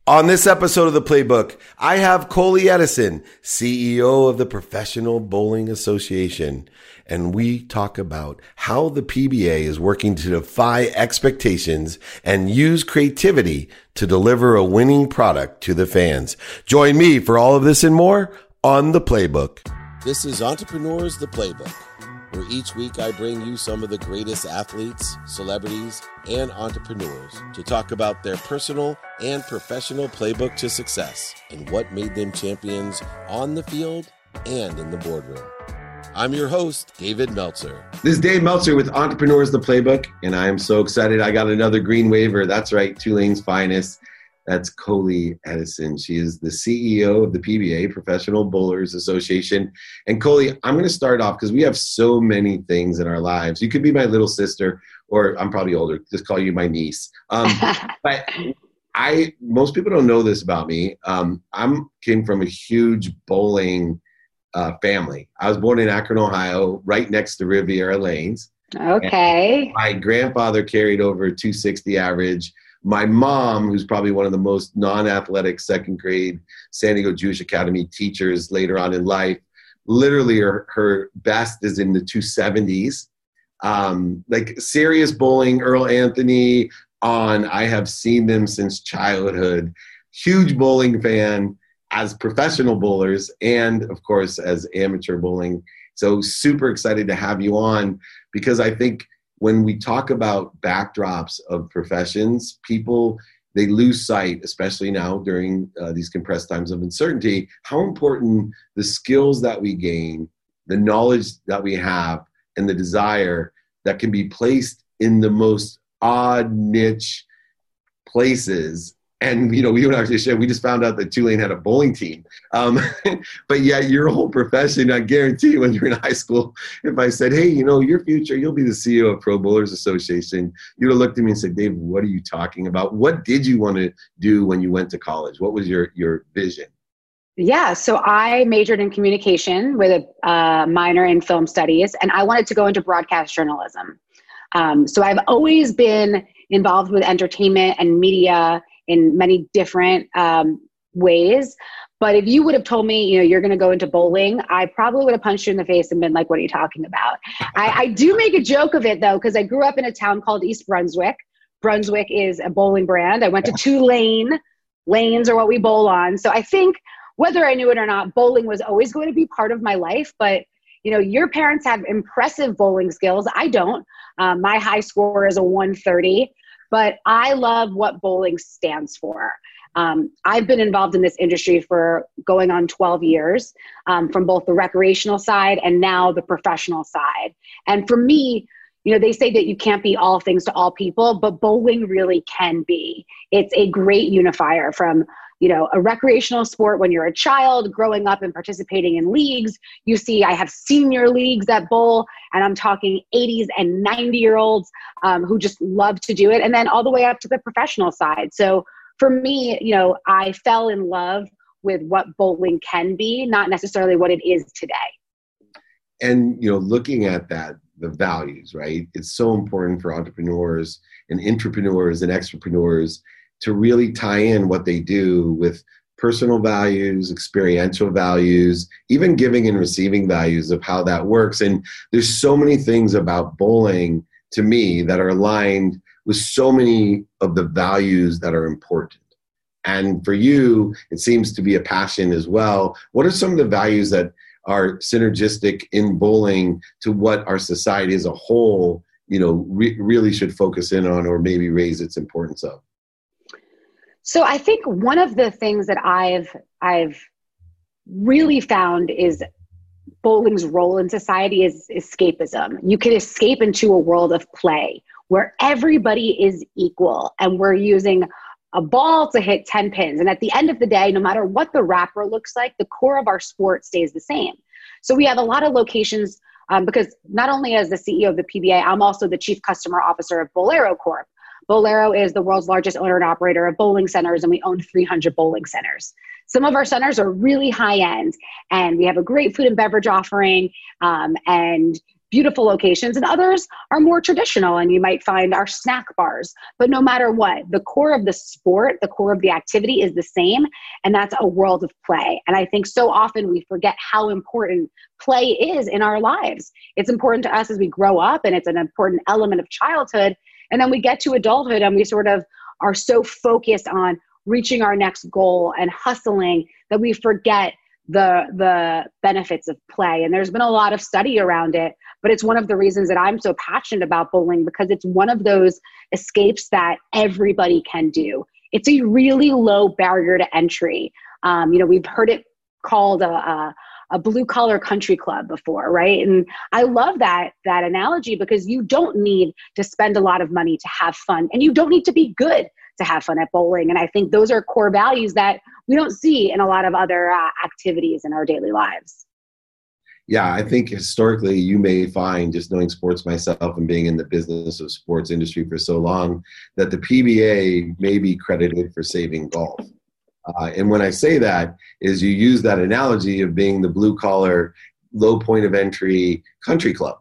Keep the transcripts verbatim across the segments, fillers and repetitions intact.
On this episode of The Playbook, I have Coley Edison, C E O of the Professional Bowling Association, and we talk about how the P B A is working to defy expectations and use creativity to deliver a winning product to the fans. Join me for all of this and more on The Playbook. This is Entrepreneurs The Playbook, where each week I bring you some of the greatest athletes, celebrities, and entrepreneurs to talk about their personal and professional playbook to success and what made them champions on the field and in the boardroom. I'm your host, David Meltzer. This is Dave Meltzer with Entrepreneurs The Playbook, and I am so excited. I got another green waiver. That's right, Tulane's finest. That's Coley Edison. She is the C E O of the P B A, Professional Bowlers Association. And Coley, I'm going to start off because we have so many things in our lives. You could be my little sister, or I'm probably older. Just call you my niece. Um, but I, most people don't know this about me. Um, I'm came from a huge bowling uh, family. I was born in Akron, Ohio, right next to Riviera Lanes. Okay. And my grandfather carried over two sixty average. My mom, who's probably one of the most non-athletic second grade San Diego Jewish Academy teachers later on in life, literally her, her best is in the two seventies. Um, like serious bowling, Earl Anthony on. I have seen them since childhood. Huge bowling fan as professional bowlers and, of course, as amateur bowling. So super excited to have you on because I think when we talk about backdrops of professions, people, they lose sight, especially now during uh, these compressed times of uncertainty, how important the skills that we gain, the knowledge that we have, and the desire that can be placed in the most odd niche places. And, you know, we would actually share, we just found out that Tulane had a bowling team. Um, but yet your whole profession, I guarantee you when you're in high school, if I said, hey, you know, your future, you'll be the C E O of Pro Bowlers Association, you'd have looked at me and said, Dave, what are you talking about? What did you want to do when you went to college? What was your, your vision? Yeah, so I majored in communication with a uh, minor in film studies, and I wanted to go into broadcast journalism. Um, so I've always been involved with entertainment and media in many different um, ways. But if you would have told me, you know, you're going to go into bowling, I probably would have punched you in the face and been like, what are you talking about? I, I do make a joke of it, though, because I grew up in a town called East Brunswick. Brunswick is a bowling brand. I went to Tulane. Lanes are what we bowl on. So I think whether I knew it or not, bowling was always going to be part of my life. But, you know, your parents have impressive bowling skills. I don't. Um, my high score is a one thirty. But I love what bowling stands for. Um, I've been involved in this industry for going on twelve years, um, from both the recreational side and now the professional side. And for me, you know, they say that you can't be all things to all people, but bowling really can be. It's a great unifier from, you know, a recreational sport when you're a child growing up and participating in leagues. You see, I have senior leagues that bowl, and I'm talking eighties and ninety year olds um, who just love to do it. And then all the way up to the professional side. So for me, you know, I fell in love with what bowling can be, not necessarily what it is today. And, you know, looking at that, the values, right? It's so important for entrepreneurs and intrapreneurs and extrapreneurs to really tie in what they do with personal values, experiential values, even giving and receiving values of how that works. And there's so many things about bowling to me that are aligned with so many of the values that are important. And for you, it seems to be a passion as well. What are some of the values that are synergistic in bowling to what our society as a whole, you know, re- really should focus in on or maybe raise its importance of? So I think one of the things that I've I've really found is bowling's role in society is escapism. You can escape into a world of play where everybody is equal and we're using a ball to hit ten pins. And at the end of the day, no matter what the wrapper looks like, the core of our sport stays the same. So we have a lot of locations um, because not only as the C E O of the P B A, I'm also the Chief Customer Officer of Bowlero Corp. Bowlero is the world's largest owner and operator of bowling centers, and we own three hundred bowling centers. Some of our centers are really high end, and we have a great food and beverage offering, um, and beautiful locations, and others are more traditional, and you might find our snack bars. But no matter what, the core of the sport, the core of the activity is the same, and that's a world of play. And I think so often we forget how important play is in our lives. It's important to us as we grow up, and it's an important element of childhood. And then we get to adulthood and we sort of are so focused on reaching our next goal and hustling that we forget the the benefits of play. And there's been a lot of study around it, but it's one of the reasons that I'm so passionate about bowling, because it's one of those escapes that everybody can do. It's a really low barrier to entry. Um, you know, we've heard it called a, a, a blue collar country club before, right? And I love that, that analogy, because you don't need to spend a lot of money to have fun, and you don't need to be good to have fun at bowling. And I think those are core values that we don't see in a lot of other uh, activities in our daily lives. Yeah, I think historically you may find, just knowing sports myself and being in the business of sports industry for so long, that the P B A may be credited for saving golf. Uh, and when I say that, is you use that analogy of being the blue collar, low point of entry country club.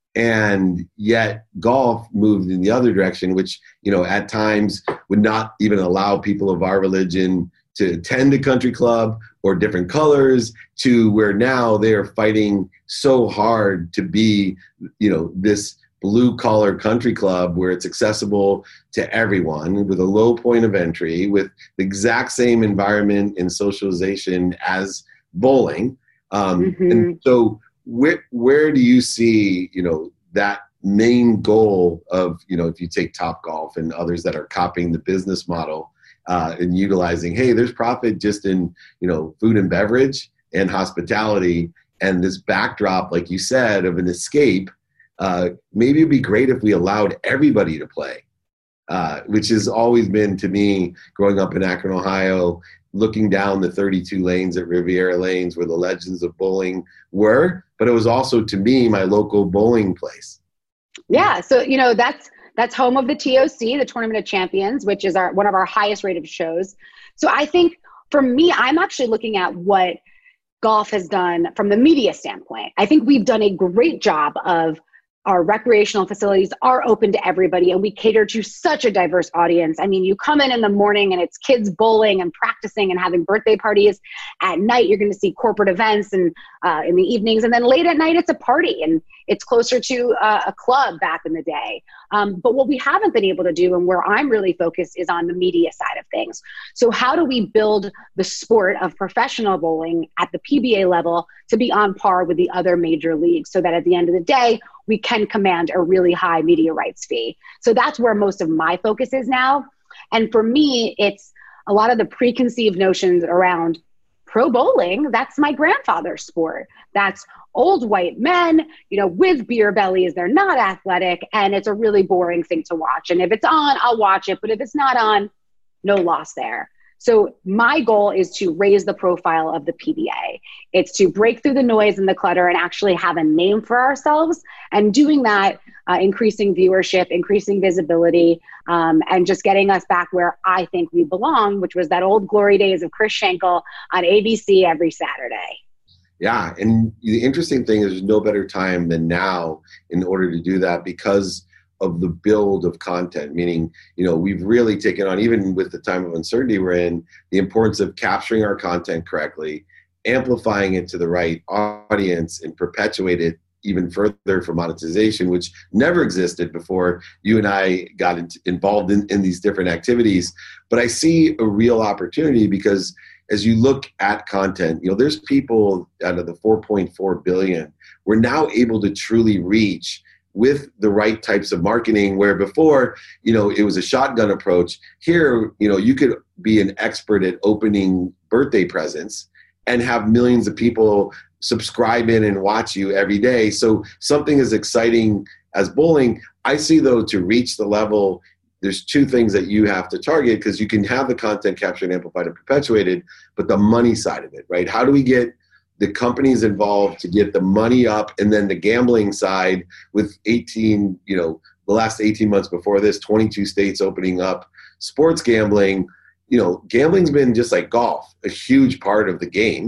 And yet golf moved in the other direction, which, you know, at times would not even allow people of our religion to attend a country club or different colors, to where now they are fighting so hard to be, you know, this blue collar country club where it's accessible to everyone with a low point of entry, with the exact same environment and socialization as bowling. Um, mm-hmm. And so where, where do you see, you know, that main goal of, you know, if you take Topgolf and others that are copying the business model, Uh, and utilizing, hey, there's profit just in, you know, food and beverage and hospitality, and this backdrop, like you said, of an escape. Uh, maybe it'd be great if we allowed everybody to play, uh, which has always been, to me, growing up in Akron, Ohio, looking down the thirty-two lanes at Riviera Lanes where the legends of bowling were, but it was also, to me, my local bowling place. Yeah, so, you know, that's That's home of the T O C, the Tournament of Champions, which is our one of our highest rated shows. So I think for me, I'm actually looking at what golf has done from the media standpoint. I think we've done a great job of our recreational facilities are open to everybody, and we cater to such a diverse audience. I mean, you come in in the morning and it's kids bowling and practicing and having birthday parties. At night, you're going to see corporate events, and uh, in the evenings. And then late at night, it's a party, and it's closer to uh, a club back in the day. Um, but what we haven't been able to do, and where I'm really focused, is on the media side of things. So how do we build the sport of professional bowling at the P B A level to be on par with the other major leagues, so that at the end of the day, we can command a really high media rights fee? So that's where most of my focus is now. And for me, it's a lot of the preconceived notions around pro bowling. That's my grandfather's sport. That's old white men, you know, with beer bellies. They're not athletic, and it's a really boring thing to watch. And if it's on, I'll watch it. But if it's not on, no loss there. So my goal is to raise the profile of the P B A. It's to break through the noise and the clutter and actually have a name for ourselves. And doing that, uh, increasing viewership, increasing visibility, um, and just getting us back where I think we belong, which was that old glory days of Chris Schenkel on A B C every Saturday. Yeah, and the interesting thing is there's no better time than now in order to do that, because of the build of content, meaning, you know, we've really taken on, even with the time of uncertainty we're in, the importance of capturing our content correctly, amplifying it to the right audience, and perpetuate it even further for monetization, which never existed before you and I got in, involved in, in these different activities. But I see a real opportunity, because as you look at content, you know, there's people out of the four point four billion we're now able to truly reach with the right types of marketing, where before, you know, it was a shotgun approach. Here, you know, you could be an expert at opening birthday presents and have millions of people subscribe in and watch you every day. So something as exciting as bowling, I see, though, to reach the level, there's two things that you have to target, because you can have the content captured, amplified, and perpetuated, but the money side of it, right? How do we get the companies involved to get the money up, and then the gambling side with eighteen, you know, the last eighteen months before this, twenty-two states opening up sports gambling. You know, gambling's been, just like golf, a huge part of the game.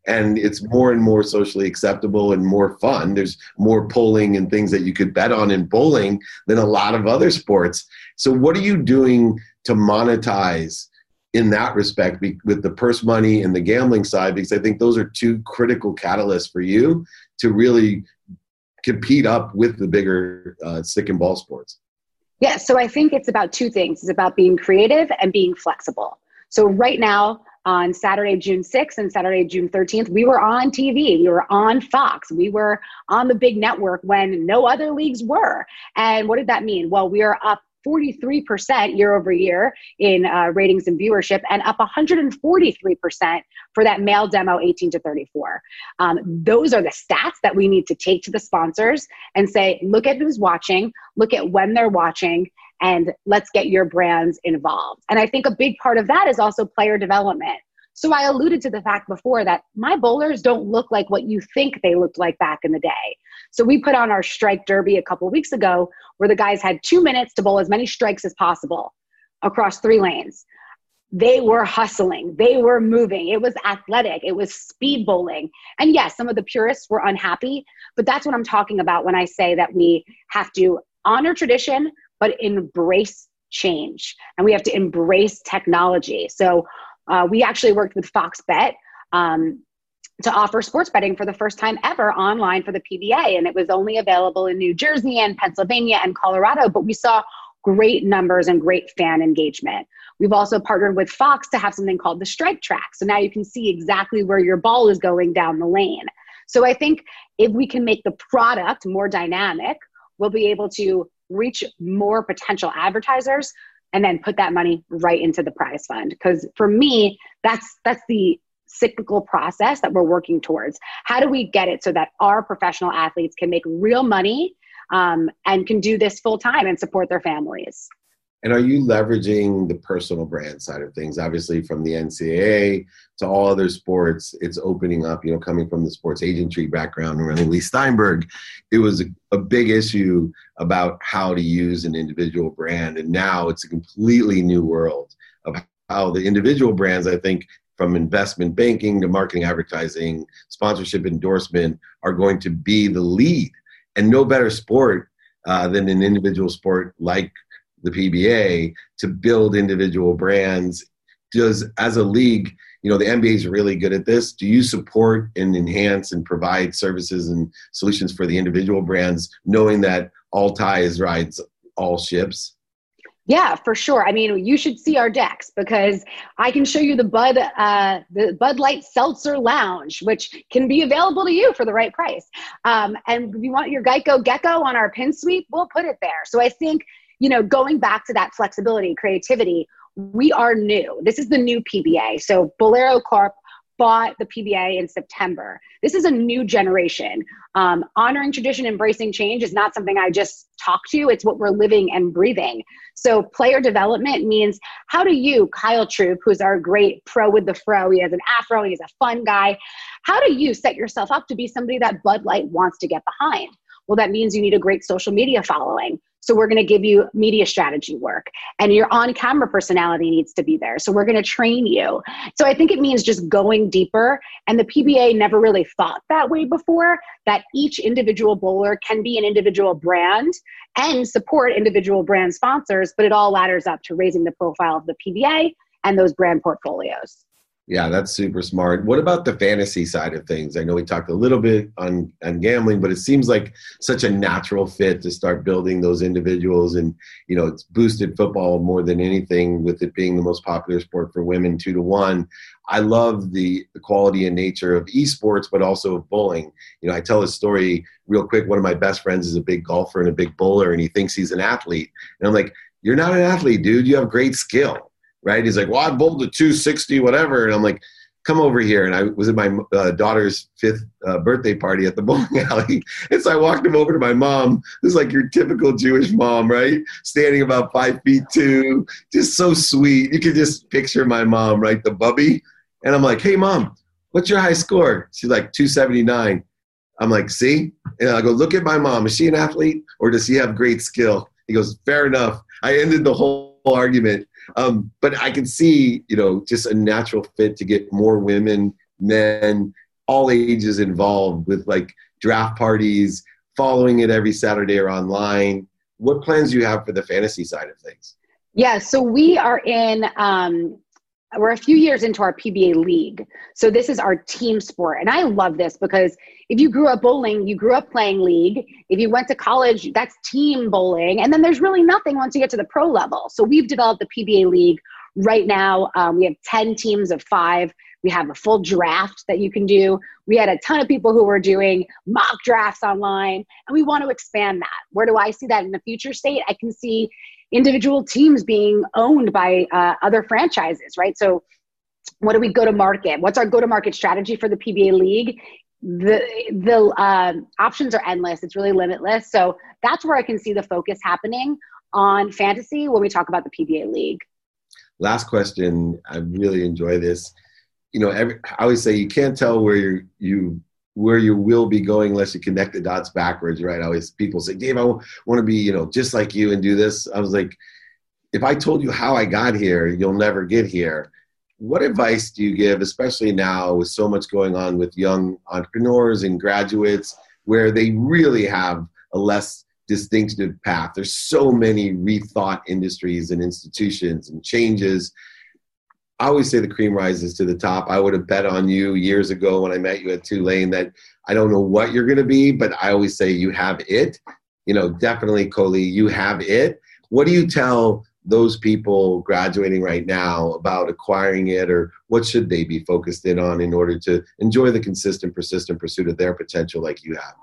and it's more and more socially acceptable and more fun. There's more pulling and things that you could bet on in bowling than a lot of other sports. So what are you doing to monetize in that respect with the purse money and the gambling side? Because I think those are two critical catalysts for you to really compete up with the bigger uh, stick and ball sports. Yeah, so I think it's about two things. It's about being creative and being flexible. So right now, on Saturday, June sixth and Saturday, June thirteenth, we were on T V. We were on Fox. We were on the big network when no other leagues were. And what did that mean? Well, we are up forty-three percent year over year in uh, ratings and viewership, and up one hundred forty-three percent for that male demo eighteen to thirty-four. Um, those are the stats that we need to take to the sponsors and say, look at who's watching, look at when they're watching, and let's get your brands involved. And I think a big part of that is also player development. So I alluded to the fact before that my bowlers don't look like what you think they looked like back in the day. So we put on our strike derby a couple of weeks ago where the guys had two minutes to bowl as many strikes as possible across three lanes. They were hustling. They were moving. It was athletic. It was speed bowling. And yes, some of the purists were unhappy, but that's what I'm talking about when I say that we have to honor tradition, but embrace change. And we have to embrace technology. So uh, we actually worked with Fox Bet um, to offer sports betting for the first time ever online for the P B A. And it was only available in New Jersey and Pennsylvania and Colorado, but we saw great numbers and great fan engagement. We've also partnered with Fox to have something called the Strike Track. So now you can see exactly where your ball is going down the lane. So I think if we can make the product more dynamic, we'll be able to reach more potential advertisers and then put that money right into the prize fund. Because for me, that's that's the cyclical process that we're working towards. How do we get it so that our professional athletes can make real money um, and can do this full time and support their families? And are you leveraging the personal brand side of things? Obviously, from the N C double A to all other sports, it's opening up, you know, coming from the sports agentry background and running Lee Steinberg, it was a, a big issue about how to use an individual brand. And now it's a completely new world of how the individual brands, I think, from investment banking to marketing, advertising, sponsorship, endorsement, are going to be the lead. And no better sport uh, than an individual sport like the P B A to build individual brands. Does, as a league, you know, the N B A is really good at this. Do you support and enhance and provide services and solutions for the individual brands, knowing that all ties rides all ships? Yeah, for sure. I mean, you should see our decks because I can show you the Bud, uh, the Bud Light Seltzer Lounge, which can be available to you for the right price. Um, and if you want your Geico Gecko on our pin sweep, we'll put it there. So I think, you know, going back to that flexibility, creativity, we are new. This is the new P B A. So Bowlero Corp bought the P B A in September. This is a new generation. Um, honoring tradition, embracing change is not something I just talk to. It's what we're living and breathing. So player development means, how do you, Kyle Troop, who's our great pro with the fro, he has an afro, he's a fun guy. How do you set yourself up to be somebody that Bud Light wants to get behind? Well, that means you need a great social media following. So we're going to give you media strategy work, and your on-camera personality needs to be there. So we're going to train you. So I think it means just going deeper. And the P B A never really thought that way before, that each individual bowler can be an individual brand and support individual brand sponsors, but it all ladders up to raising the profile of the P B A and those brand portfolios. Yeah, that's super smart. What about the fantasy side of things? I know we talked a little bit on, on gambling, but it seems like such a natural fit to start building those individuals. And, you know, it's boosted football more than anything, with it being the most popular sport for women, two to one. I love the, the quality and nature of esports, but also of bowling. You know, I tell a story real quick. One of my best friends is a big golfer and a big bowler, and he thinks he's an athlete. And I'm like, you're not an athlete, dude. You have great skill. Right? He's like, well, I bowled a two sixty, whatever. And I'm like, come over here. And I was at my uh, daughter's fifth uh, birthday party at the bowling alley. And so I walked him over to my mom, who's like your typical Jewish mom, right? Standing about five feet two, just so sweet. You could just picture my mom, right? The bubby. And I'm like, hey, mom, what's your high score? She's like, two seventy-nine. I'm like, see? And I go, look at my mom. Is she an athlete, or does she have great skill? He goes, fair enough. I ended the whole argument. Um, but I can see, you know, just a natural fit to get more women, men all ages involved with like draft parties, following it every Saturday or online. What plans do you have for the fantasy side of things? Yeah, so we are in, um, we're a few years into our P B A league. So this is our team sport. And I love this because if you grew up bowling, you grew up playing league. If you went to college, that's team bowling. And then there's really nothing once you get to the pro level. So we've developed the P B A league. Right now, um, we have ten teams of five. We have a full draft that you can do. We had a ton of people who were doing mock drafts online, and we want to expand that. Where do I see that in the future state? I can see individual teams being owned by uh, other franchises, right? So what do we go to market? What's our go to market strategy for the P B A league? The the uh, options are endless. It's really limitless. So that's where I can see the focus happening on fantasy when we talk about the P B A league. Last question. I really enjoy this. You know, every, I always say you can't tell where you you where you will be going unless you connect the dots backwards, right? I always people say, Dave, I want to be, you know, just like you and do this. I was like, if I told you how I got here, you'll never get here. What advice do you give, especially now with so much going on with young entrepreneurs and graduates, where they really have a less distinctive path? There's so many rethought industries and institutions and changes. I always say the cream rises to the top. I would have bet on you years ago when I met you at Tulane that I don't know what you're going to be, but I always say you have it. You know, definitely, Coley, you have it. What do you tell those people graduating right now about acquiring it, or what should they be focused in on in order to enjoy the consistent, persistent pursuit of their potential like you have?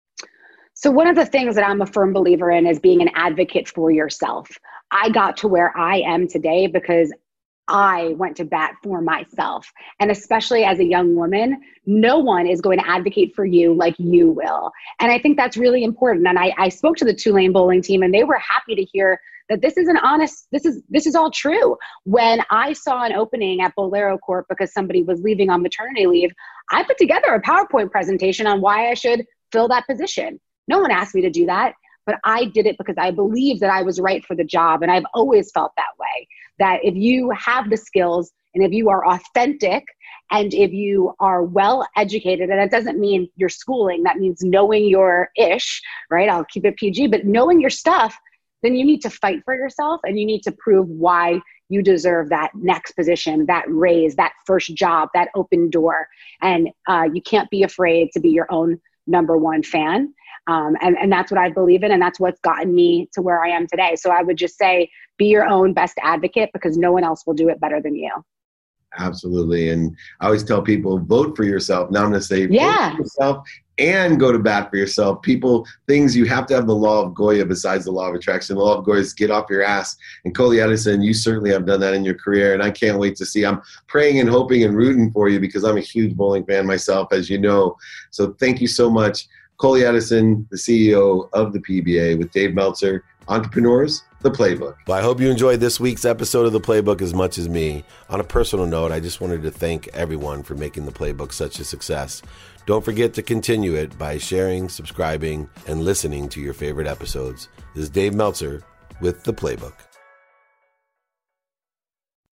So one of the things that I'm a firm believer in is being an advocate for yourself. I got to where I am today because I went to bat for myself. And especially as a young woman, no one is going to advocate for you like you will. And I think that's really important. And I, I spoke to the Tulane bowling team, and they were happy to hear that this is an honest, this is this is all true. When I saw an opening at Bolero Corp because somebody was leaving on maternity leave, I put together a PowerPoint presentation on why I should fill that position. No one asked me to do that, but I did it because I believed that I was right for the job. And I've always felt that way, that if you have the skills and if you are authentic and if you are well educated, and that doesn't mean your schooling, that means knowing your ish, right? I'll keep it P G, but knowing your stuff, then you need to fight for yourself and you need to prove why you deserve that next position, that raise, that first job, that open door. And uh, you can't be afraid to be your own number one fan. Um, and, and that's what I believe in. And that's what's gotten me to where I am today. So I would just say, be your own best advocate because no one else will do it better than you. Absolutely. And I always tell people, vote for yourself. Now I'm going to say, yeah. vote for yourself and go to bat for yourself. People, things you have to have the law of Goya besides the law of attraction. The law of Goya is get off your ass. And Coley Edison, you certainly have done that in your career. And I can't wait to see. I'm praying and hoping and rooting for you because I'm a huge bowling fan myself, as you know. So thank you so much. Coley Edison, the C E O of the P B A with Dave Meltzer, Entrepreneurs, The Playbook. Well, I hope you enjoyed this week's episode of The Playbook as much as me. On a personal note, I just wanted to thank everyone for making The Playbook such a success. Don't forget to continue it by sharing, subscribing, and listening to your favorite episodes. This is Dave Meltzer with The Playbook.